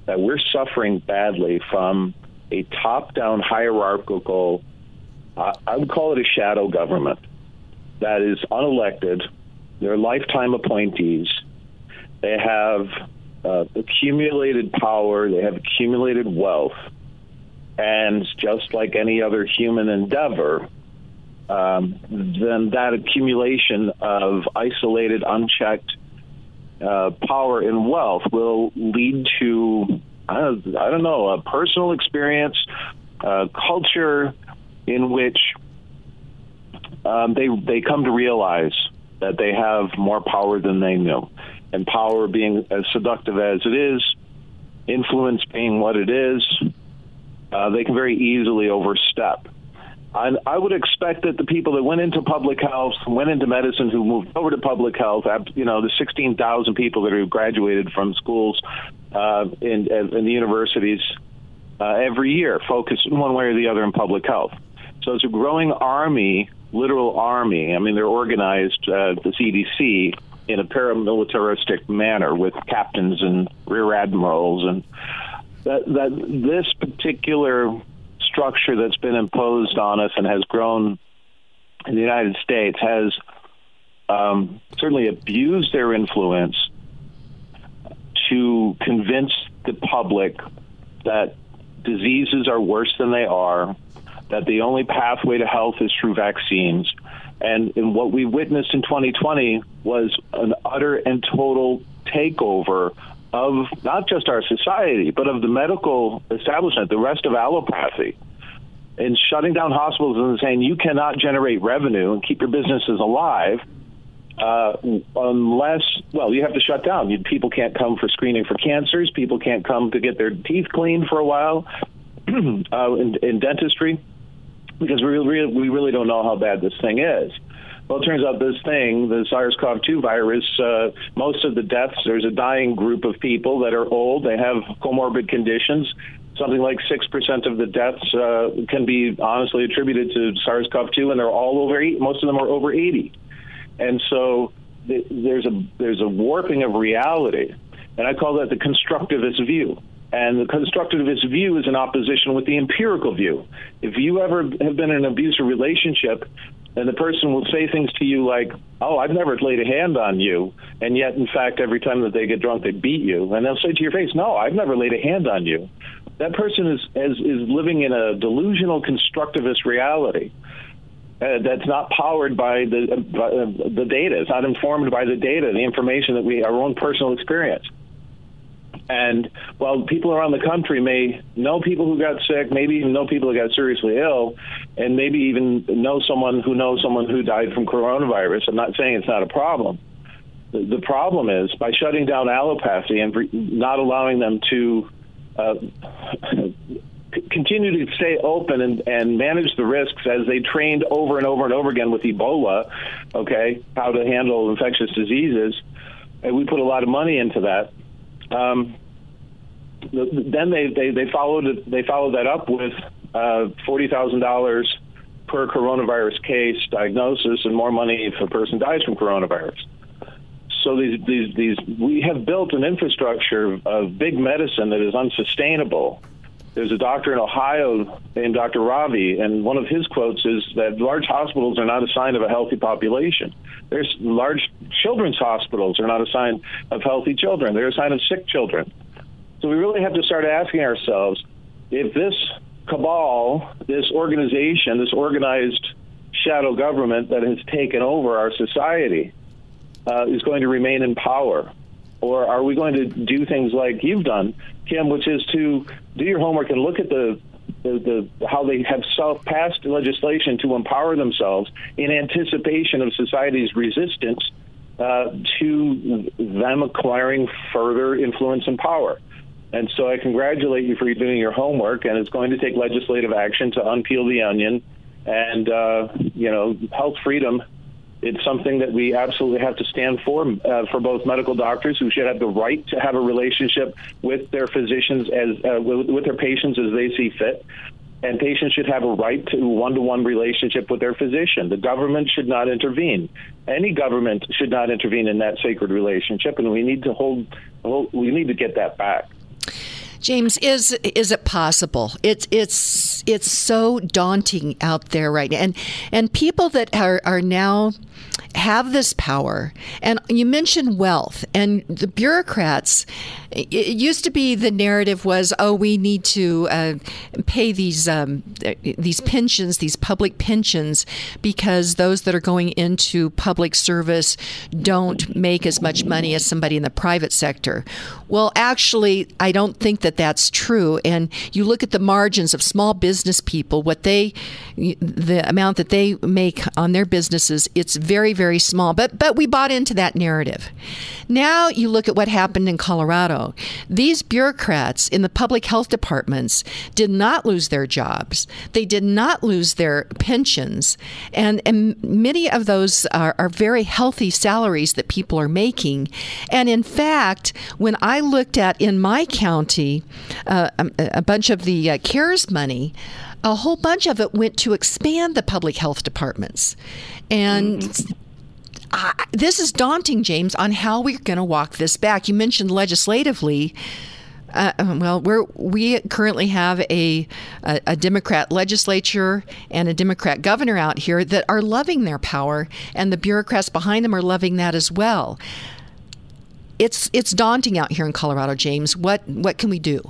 that we're suffering badly from a top-down hierarchical, uh, I would call it a shadow government that is unelected. They're lifetime appointees. They have uh, accumulated power. They have accumulated wealth. And just like any other human endeavor, um, then that accumulation of isolated, unchecked uh, power and wealth will lead to, I don't, I don't know, a personal experience, a culture in which um, they they come to realize that they have more power than they knew. And power being as seductive as it is, influence being what it is, uh, they can very easily overstep. And I would expect that the people that went into public health, went into medicine, who moved over to public health, you know, the sixteen thousand people that have graduated from schools uh, in, in the universities uh, every year, focus in one way or the other in public health. So it's a growing army, literal army. I mean, they're organized, uh, the C D C, in a paramilitaristic manner with captains and rear admirals. And that, that this particular structure that's been imposed on us and has grown in the United States has um, certainly abused their influence to convince the public that diseases are worse than they are, that the only pathway to health is through vaccines. And, and what we witnessed in twenty twenty was an utter and total takeover of not just our society, but of the medical establishment, the rest of allopathy, and shutting down hospitals and saying you cannot generate revenue and keep your businesses alive uh, unless, well, you have to shut down. You, people can't come for screening for cancers. People can't come to get their teeth cleaned for a while uh, in, in dentistry, because we really, we really don't know how bad this thing is. Well, it turns out this thing, the SARS CoV two virus, uh, most of the deaths, there's a dying group of people that are old. They have comorbid conditions. Something like six percent of the deaths uh, can be honestly attributed to SARS CoV two, and they're all over eight. Most of them are over eighty. And so th- there's a there's a warping of reality, and I call that the constructivist view. And the constructivist view is in opposition with the empirical view. If you ever have been in an abusive relationship, and the person will say things to you like, oh, I've never laid a hand on you, and yet, in fact, every time that they get drunk, they beat you. And they'll say to your face, no, I've never laid a hand on you. That person is is, is living in a delusional constructivist reality uh, that's not powered by the, uh, by, uh, the data. It's not informed by the data, the information that we, our own personal experience. And while people around the country may know people who got sick, maybe even know people who got seriously ill, and maybe even know someone who knows someone who died from coronavirus, I'm not saying it's not a problem. The, the problem is by shutting down allopathy and re- not allowing them to uh, continue to stay open and, and manage the risks as they trained over and over and over again with Ebola, okay, how to handle infectious diseases. And we put a lot of money into that. Um, then they, they, they followed it, they followed that up with uh, forty thousand dollars per coronavirus case diagnosis and more money if a person dies from coronavirus. So these, these, these, we have built an infrastructure of big medicine that is unsustainable. There's a doctor in Ohio named Doctor Ravi, and one of his quotes is that large hospitals are not a sign of a healthy population. There's large children's hospitals are not a sign of healthy children. They're a sign of sick children. So we really have to start asking ourselves, if this cabal, this organization, this organized shadow government that has taken over our society uh, is going to remain in power, or are we going to do things like you've done, Kim, which is to do your homework and look at the, the, the how they have self-passed legislation to empower themselves in anticipation of society's resistance uh, to them acquiring further influence and power. And so I congratulate you for doing your homework, and it's going to take legislative action to unpeel the onion. And, uh, you know, health freedom, it's something that we absolutely have to stand for, uh, for both medical doctors who should have the right to have a relationship with their physicians, as uh, with, with their patients as they see fit. And patients should have a right to one-to-one relationship with their physician. The government should not intervene. Any government should not intervene in that sacred relationship, and we need to hold, hold we need to get that back. James, is is it possible? It's it's it's so daunting out there right now, and and people that are are now have this power. And you mentioned wealth and the bureaucrats. It used to be the narrative was, oh, we need to uh, pay these um, these pensions, these public pensions, because those that are going into public service don't make as much money as somebody in the private sector. Well, actually, I don't think that that's true. And you look at the margins of small business people, what they, the amount that they make on their businesses, it's very, very small. But but we bought into that narrative. Now you look at what happened in Colorado. These bureaucrats in the public health departments did not lose their jobs. They did not lose their pensions. And, and many of those are, are very healthy salaries that people are making. And in fact, when I looked at in my county uh, a, a bunch of the uh, CARES money, a whole bunch of it went to expand the public health departments. And mm-hmm. Uh, this is daunting, James, on how we're going to walk this back. You mentioned legislatively. Uh, well, we're, we currently have a, a, a Democrat legislature and a Democrat governor out here that are loving their power, and the bureaucrats behind them are loving that as well. It's it's daunting out here in Colorado, James. What what can we do?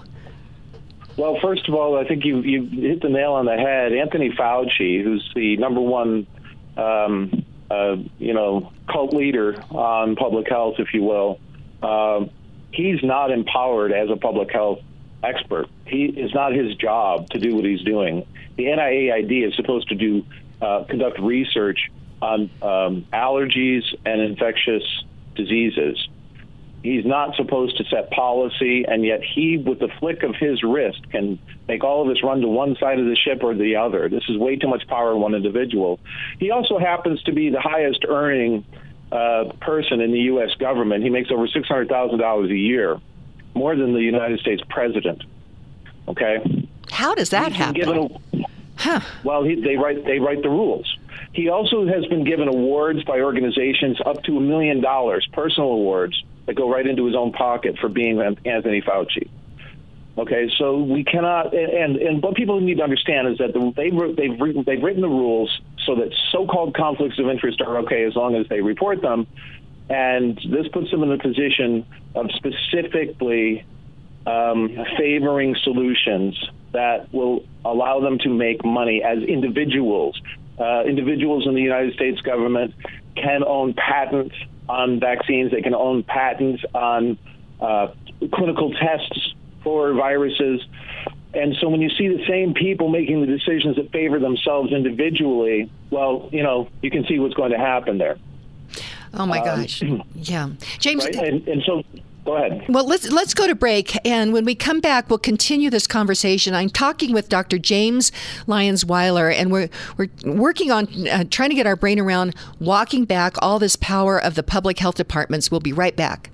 Well, first of all, I think you you hit the nail on the head. Anthony Fauci, who's the number one um, Uh, you know, cult leader on public health, if you will. Uh, he's not empowered as a public health expert. He is not his job to do what he's doing. The N I A I D is supposed to do uh, conduct research on um, allergies and infectious diseases. He's not supposed to set policy, and yet he, with the flick of his wrist, can make all of us run to one side of the ship or the other. This is way too much power in one individual. He also happens to be the highest earning uh, person in the U S government. He makes over six hundred thousand dollars a year, more than the United States president. Okay? How does that happen? Given a, huh. Well, he, they write they write the rules. He also has been given awards by organizations up to a million dollars, personal awards, that go right into his own pocket for being Anthony Fauci. Okay, so we cannot, and and what people need to understand is that the, they they've written, they've written the rules so that so-called conflicts of interest are okay as long as they report them, and this puts them in a position of specifically um, favoring solutions that will allow them to make money as individuals. Uh, individuals in the United States government can own patents on vaccines. They can own patents on uh, clinical tests for viruses. And so when you see the same people making the decisions that favor themselves individually, well, you know, you can see what's going to happen there. Oh, my gosh. Um, yeah. James. Right? And, and so... Go ahead. Well, let's let's go to break, and when we come back, we'll continue this conversation. I'm talking with Doctor James Lyons Weiler, and we're we're working on uh, trying to get our brain around walking back all this power of the public health departments. We'll be right back.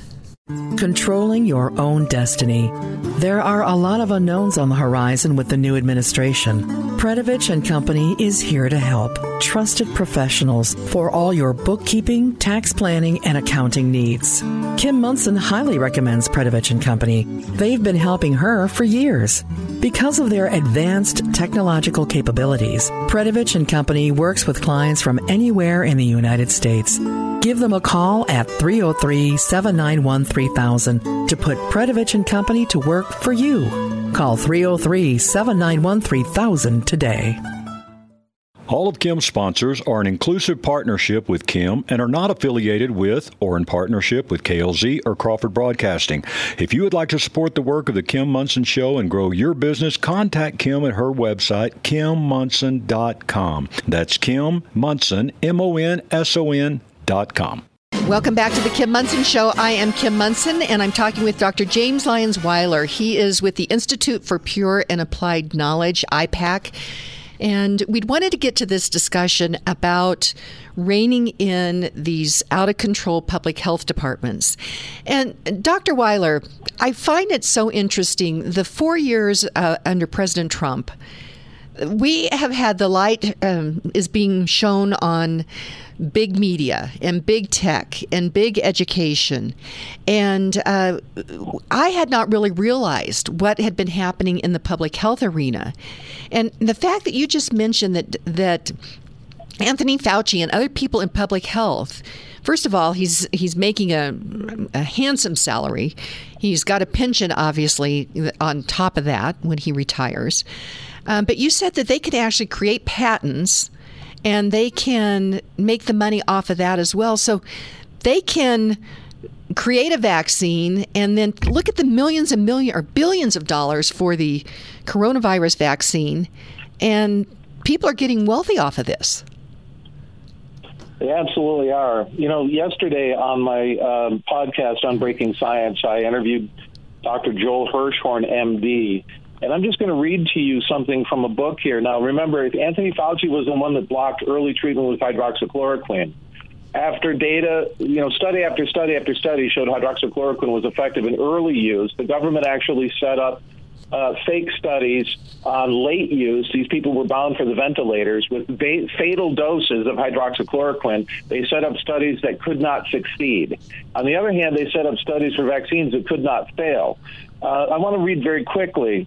Controlling your own destiny. There are a lot of unknowns on the horizon with the new administration. Predovich and Company is here to help. Trusted professionals for all your bookkeeping, tax planning, and accounting needs. Kim Munson highly recommends Predovich and Company. They've been helping her for years. Because of their advanced technological capabilities, Predovich and Company works with clients from anywhere in the United States. Give them a call at three oh three, seven nine one, three thousand to put Predovich and Company to work for you. Call three oh three, seven nine one, three thousand today. All of Kim's sponsors are an inclusive partnership with Kim and are not affiliated with or in partnership with K L Z or Crawford Broadcasting. If you would like to support the work of the Kim Munson Show and grow your business, contact Kim at her website, kim munson dot com. That's Kim Munson, M O N S O N dot com. Welcome back to the Kim Munson Show. I am Kim Munson, and I'm talking with Doctor James Lyons Weiler. He is with the Institute for Pure and Applied Knowledge, I PAC. And we'd wanted to get to this discussion about reining in these out-of-control public health departments. And Doctor Weiler, I find it so interesting, the four years uh, under President Trump, we have had the light um, is being shown on big media and big tech and big education. And uh, I had not really realized what had been happening in the public health arena. And the fact that you just mentioned that that Anthony Fauci and other people in public health, first of all, he's he's making a, a handsome salary. He's got a pension, obviously, on top of that when he retires. Um, but you said that they could actually create patents and they can make the money off of that as well. So they can create a vaccine and then look at the millions and millions or billions of dollars for the coronavirus vaccine. And people are getting wealthy off of this. They absolutely are. You know, yesterday on my um, podcast on Breaking Science, I interviewed Doctor Joel Hirschhorn, M D, and I'm just going to read to you something from a book here. Now, remember, Anthony Fauci was the one that blocked early treatment with hydroxychloroquine. After data, you know, study after study after study showed hydroxychloroquine was effective in early use, the government actually set up Uh, fake studies on late use. These people were bound for the ventilators with ba- fatal doses of hydroxychloroquine. They set up studies that could not succeed. On the other hand, they set up studies for vaccines that could not fail. Uh, I want to read very quickly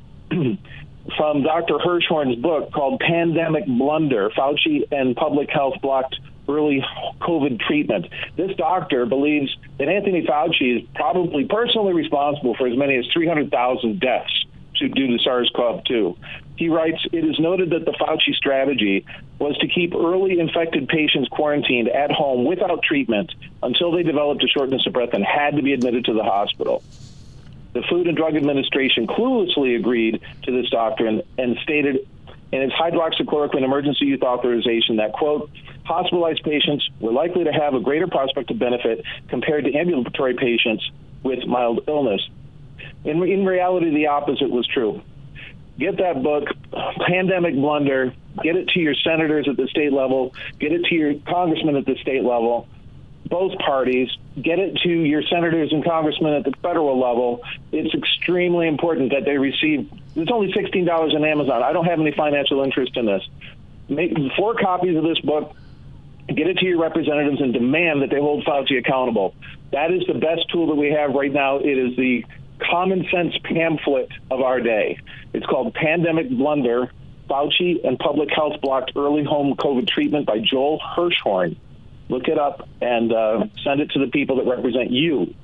from Doctor Hirschhorn's book called Pandemic Blunder, Fauci and Public Health Blocked Early COVID Treatment. This doctor believes that Anthony Fauci is probably personally responsible for as many as three hundred thousand deaths due to SARS-C o V two. He writes, it is noted that the Fauci strategy was to keep early infected patients quarantined at home without treatment until they developed a shortness of breath and had to be admitted to the hospital. The Food and Drug Administration cluelessly agreed to this doctrine and stated in its hydroxychloroquine emergency use authorization that, quote, hospitalized patients were likely to have a greater prospect of benefit compared to ambulatory patients with mild illness. In, in reality, the opposite was true. Get that book, Pandemic Blunder, get it to your senators at the state level, get it to your congressmen at the state level, both parties, get it to your senators and congressmen at the federal level. It's extremely important that they receive, it's only sixteen dollars on Amazon. I don't have any financial interest in this. Make four copies of this book, get it to your representatives, and demand that they hold Fauci accountable. That is the best tool that we have right now. It is the common sense pamphlet of our day. It's called Pandemic Blunder, Fauci and Public Health Blocked Early Home COVID Treatment by Joel Hirschhorn. Look it up and uh, send it to the people that represent you.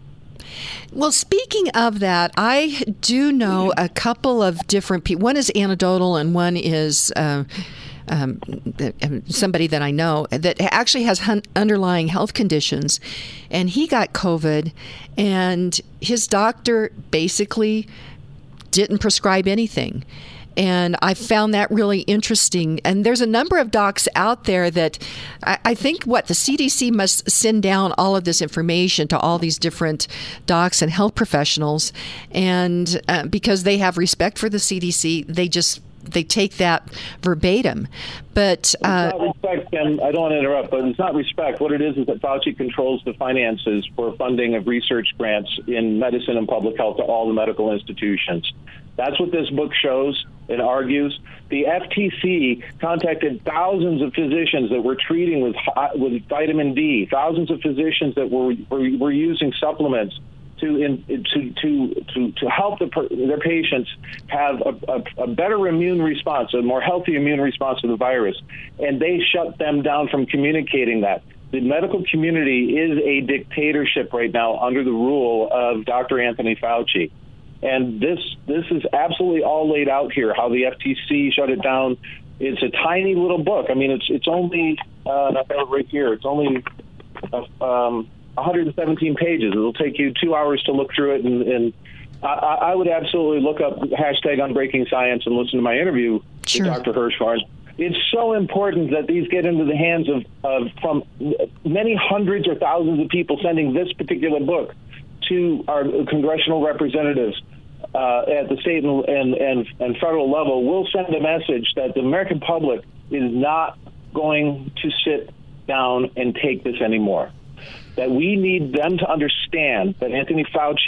Well, speaking of that, I do know a couple of different people. One is anecdotal and one is uh, um, somebody that I know that actually has hun- underlying health conditions. And he got COVID, and his doctor basically didn't prescribe anything. And I found that really interesting. And there's a number of docs out there that I, I think what the C D C must send down all of this information to all these different docs and health professionals. And uh, because they have respect for the C D C, they just they take that verbatim. But uh, it's not respect, and I don't want to interrupt, but it's not respect. What it is is that Fauci controls the finances for funding of research grants in medicine and public health to all the medical institutions. That's what this book shows and argues. The F T C contacted thousands of physicians that were treating with with vitamin D, thousands of physicians that were were, were using supplements to in, to to to to help the, their patients have a, a, a better immune response, a more healthy immune response to the virus, and they shut them down from communicating that. The medical community is a dictatorship right now under the rule of Doctor Anthony Fauci. And this this is absolutely all laid out here, how the F T C shut it down. It's a tiny little book. I mean, it's it's only, uh, I've got it right here, it's only uh, um, one hundred seventeen pages. It'll take you two hours to look through it. And, and I, I would absolutely look up hashtag Unbreaking Science and listen to my interview sure. with Doctor Hirschhorn. It's so important that these get into the hands of, of from many hundreds or thousands of people sending this particular book to our congressional representatives uh, at the state and, and, and, and federal level. Will send a message that the American public is not going to sit down and take this anymore. That we need them to understand that Anthony Fauci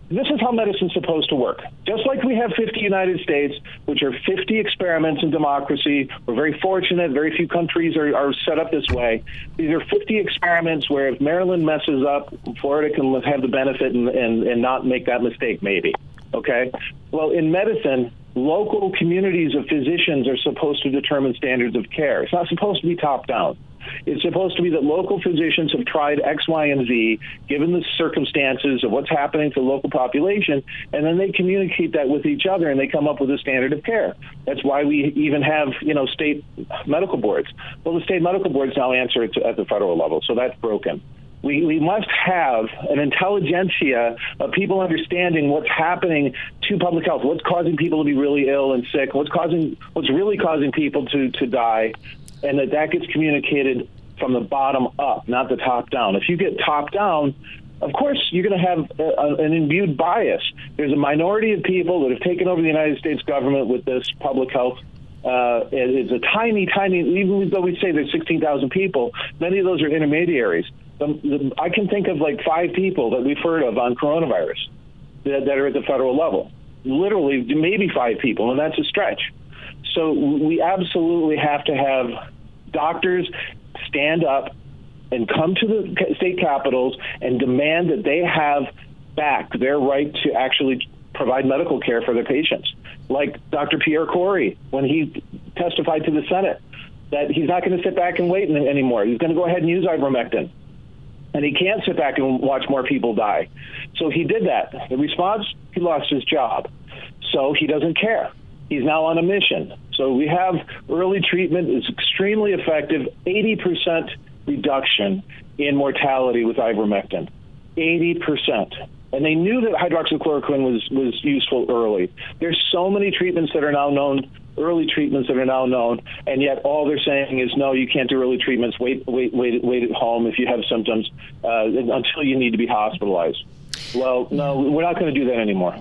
this is how medicine's supposed to work. Just like we have fifty United States, which are fifty experiments in democracy. We're very fortunate. Very few countries are, are set up this way. These are fifty experiments where if Maryland messes up, Florida can have the benefit and, and, and not make that mistake, maybe. Okay? Well, in medicine, local communities of physicians are supposed to determine standards of care. It's not supposed to be top-down. It's supposed to be that local physicians have tried X, Y, and Z, given the circumstances of what's happening to the local population, and then they communicate that with each other, and they come up with a standard of care. That's why we even have, you know, state medical boards. Well, the state medical boards now answer it to, at the federal level, so that's broken. We, we must have an intelligentsia of people understanding what's happening to public health, what's causing people to be really ill and sick, what's causing, what's really causing people to, to die, and that that gets communicated from the bottom up, not the top down. If you get top down, of course, you're going to have a, an imbued bias. There's a minority of people that have taken over the United States government with this public health. Uh, it's a tiny, tiny, even though we say there's sixteen thousand people, many of those are intermediaries. The, the, I can think of like five people that we've heard of on coronavirus that, that are at the federal level. Literally, maybe five people, and that's a stretch. So we absolutely have to have doctors stand up and come to the state capitals and demand that they have back their right to actually provide medical care for their patients. Like Doctor Pierre Corey, when he testified to the Senate, that he's not going to sit back and wait anymore. He's going to go ahead and use ivermectin. And he can't sit back and watch more people die. So he did that. The response, he lost his job. So he doesn't care. He's now on a mission. So we have early treatment is extremely effective, eighty percent reduction in mortality with ivermectin, eighty percent. And they knew that hydroxychloroquine was, was useful early. There's so many treatments that are now known, early treatments that are now known, and yet all they're saying is, no, you can't do early treatments. Wait, wait, wait, wait at home if you have symptoms uh, until you need to be hospitalized. Well, no, we're not going to do that anymore.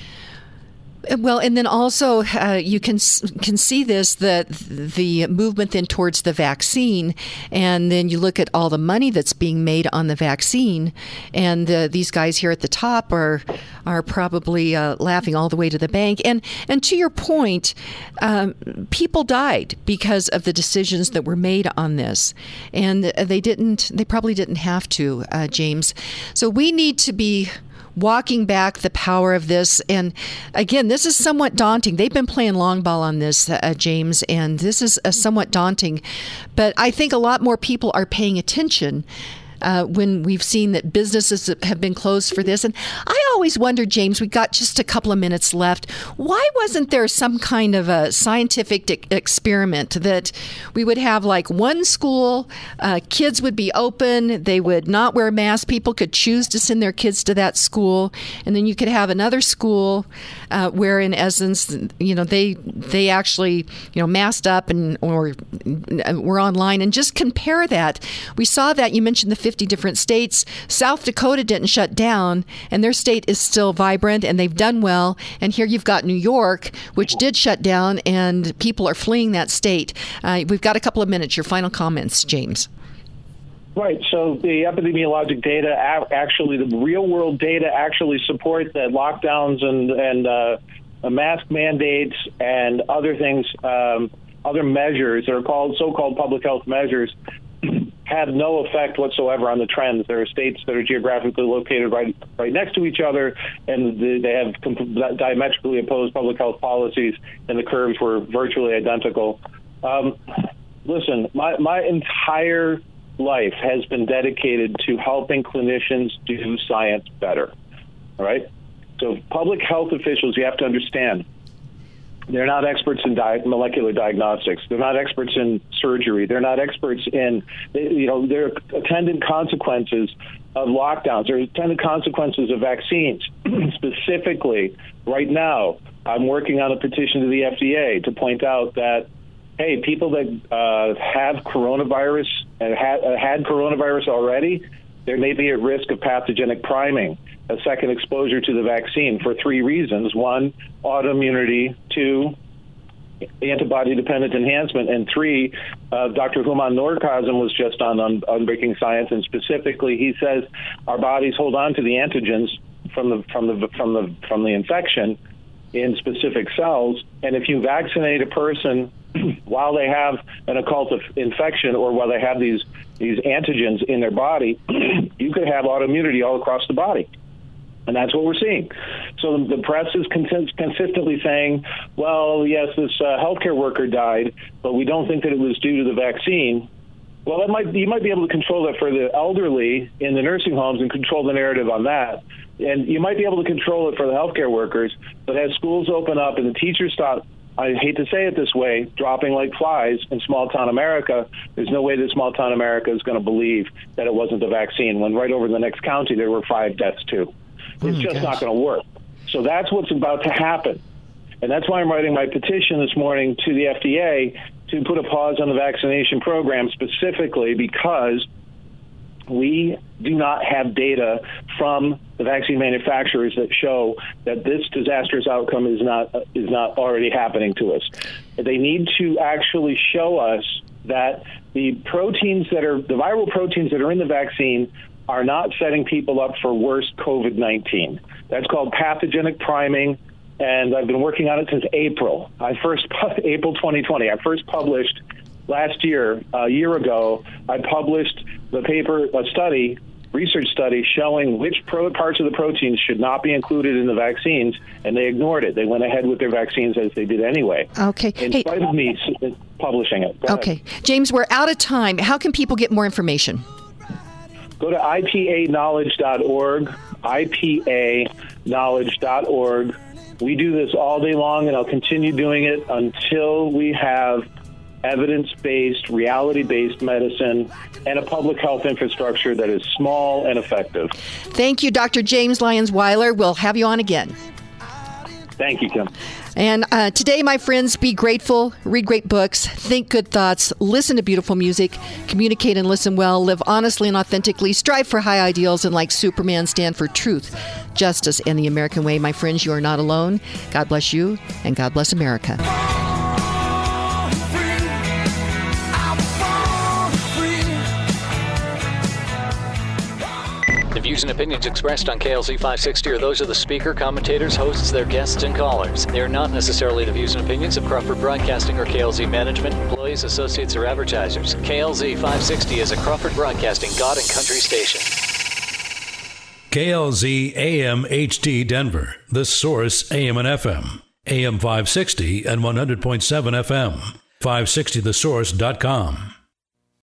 Well, and then also uh, you can can see this, that the movement then towards the vaccine, and then you look at all the money that's being made on the vaccine, and uh, these guys here at the top are are probably uh, laughing all the way to the bank. And and to your point, um, people died because of the decisions that were made on this, and they didn't. They probably didn't have to, uh, James. So we need to be walking back the power of this. And again, this is somewhat daunting. They've been playing long ball on this, uh, James, and this is uh, somewhat daunting. But I think a lot more people are paying attention Uh, when we've seen that businesses have been closed for this. And I always wondered, James, we got just a couple of minutes left. Why wasn't there some kind of a scientific de- experiment that we would have like one school, uh, kids would be open, they would not wear masks, people could choose to send their kids to that school, and then you could have another school uh, where in essence, you know, they they actually, you know, masked up and or were online, and just compare that. We saw that, you mentioned the fifty different states. South Dakota didn't shut down, and their state is still vibrant, and they've done well. And here you've got New York, which did shut down, and people are fleeing that state. Uh, we've got a couple of minutes. Your final comments, James. Right. So the epidemiologic data, actually, the real-world data actually support that lockdowns and, and uh, mask mandates and other things, um, other measures that are called so-called public health measures, have no effect whatsoever on the trends. There are states that are geographically located right right next to each other, and they have diametrically opposed public health policies, and the curves were virtually identical. Um, listen, my, my entire life has been dedicated to helping clinicians do science better, all right? So public health officials, you have to understand, they're not experts in di- molecular diagnostics. They're not experts in surgery. They're not experts in, you know, there are attendant consequences of lockdowns. There are attendant consequences of vaccines. Specifically, right now, I'm working on a petition to the F D A to point out that, hey, people that uh, have coronavirus and had, uh, had coronavirus already, they may be at risk of pathogenic priming, a second exposure to the vaccine, for three reasons. One, autoimmunity. Two, antibody-dependent enhancement. And three, uh, Doctor Human Nurkazem was just on, on Unbreaking Science, and specifically he says our bodies hold on to the antigens from the from the from the from the infection in specific cells. And if you vaccinate a person while they have an occult infection or while they have these these antigens in their body, you could have autoimmunity all across the body. And that's what we're seeing. So the, the press is cons- consistently saying, well, yes, this uh, healthcare worker died, but we don't think that it was due to the vaccine. Well, that might you might be able to control that for the elderly in the nursing homes and control the narrative on that. And you might be able to control it for the healthcare workers. But as schools open up and the teachers stop, I hate to say it this way, dropping like flies in small-town America, there's no way that small-town America is going to believe that it wasn't the vaccine, when right over in the next county there were five deaths too. It's oh just gosh. not going to work. So that's what's about to happen. And that's why I'm writing my petition this morning to the F D A to put a pause on the vaccination program, specifically because we do not have data from the vaccine manufacturers that show that this disastrous outcome is not is not already happening to us. They need to actually show us that the proteins that are the viral proteins that are in the vaccine are not setting people up for worse COVID nineteen. That's called pathogenic priming, and I've been working on it since April. I first April twenty twenty. I first published last year, a year ago. I published the paper, a study, research study showing which pro- parts of the proteins should not be included in the vaccines, and they ignored it. They went ahead with their vaccines as they did anyway. Okay. In hey, spite of me publishing it. Go okay, ahead. James, we're out of time. How can people get more information? Go to I P A knowledge dot org, I P A knowledge dot org. We do this all day long, and I'll continue doing it until we have evidence-based, reality-based medicine and a public health infrastructure that is small and effective. Thank you, Doctor James Lyons-Weiler. We'll have you on again. Thank you, Kim. And uh, today, my friends, be grateful, read great books, think good thoughts, listen to beautiful music, communicate and listen well, live honestly and authentically, strive for high ideals, and like Superman, stand for truth, justice, and the American way. My friends, you are not alone. God bless you, and God bless America. The views and opinions expressed on K L Z five sixty are those of the speaker, commentators, hosts, their guests, and callers. They are not necessarily the views and opinions of Crawford Broadcasting or K L Z management, employees, associates, or advertisers. K L Z five sixty is a Crawford Broadcasting God and Country station. K L Z A M H D Denver, The Source A M and F M, A M five sixty and one hundred point seven F M, five sixty the source dot com.